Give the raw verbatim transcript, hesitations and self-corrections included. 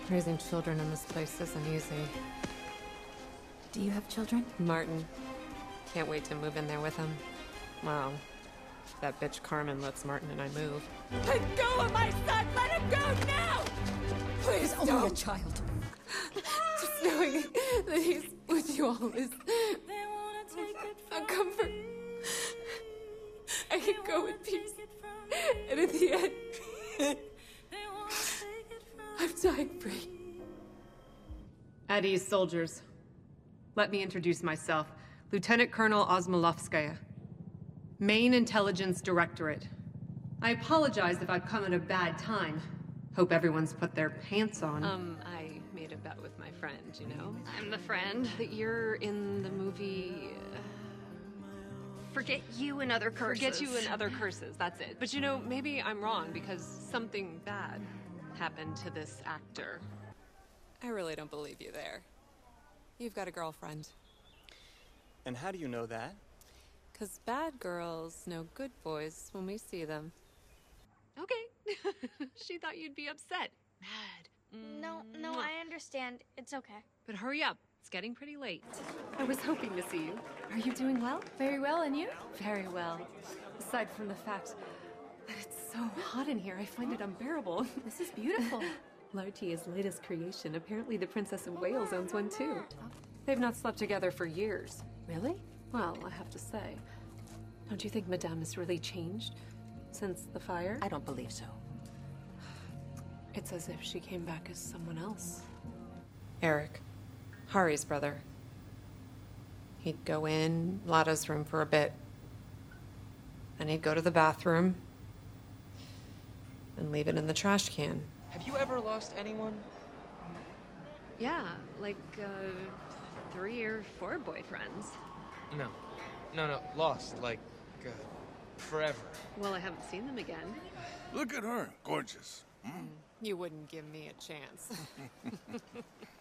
Raising children in this place isn't easy. Do you have children? Martin. Can't wait to move in there with him. Well, that bitch Carmen lets Martin and I move. Let go of my son! Let him go now! Please He's don't! only a child. Just knowing that he's with you all is a comfort. I can go in peace. And at the end, I'm dying free. At ease, soldiers. Let me introduce myself. Lieutenant Colonel Osmolovskaya. Main Intelligence Directorate. I apologize if I've come at a bad time. Hope everyone's put their pants on. Um, I made a bet with my friend, you know? I'm the friend. That you're in the movie... Uh, Forget you and other curses. Forget you and other curses, that's it. But you know, maybe I'm wrong because something bad happened to this actor. I really don't believe you there. You've got a girlfriend. And how do you know that? Because bad girls know good boys when we see them. Okay. She thought you'd be upset. Mad. No, no, I understand. It's okay. But hurry up. It's getting pretty late. I was hoping to see you. Are you doing well? Very well, and you? Very well. Aside from the fact that it's so hot in here, I find it unbearable. This is beautiful. Lartia's latest creation. Apparently the Princess of Wales owns one too. They've not slept together for years. Really? Well, I have to say, don't you think Madame has really changed since the fire? I don't believe so. It's as if she came back as someone else. Eric. Hari's brother. He'd go in Lada's room for a bit. Then he'd go to the bathroom and leave it in the trash can. Have you ever lost anyone? Yeah, like, uh, three or four boyfriends. No. No, no, lost, like, uh, forever. Well, I haven't seen them again. Look at her, gorgeous. Hmm? You wouldn't give me a chance.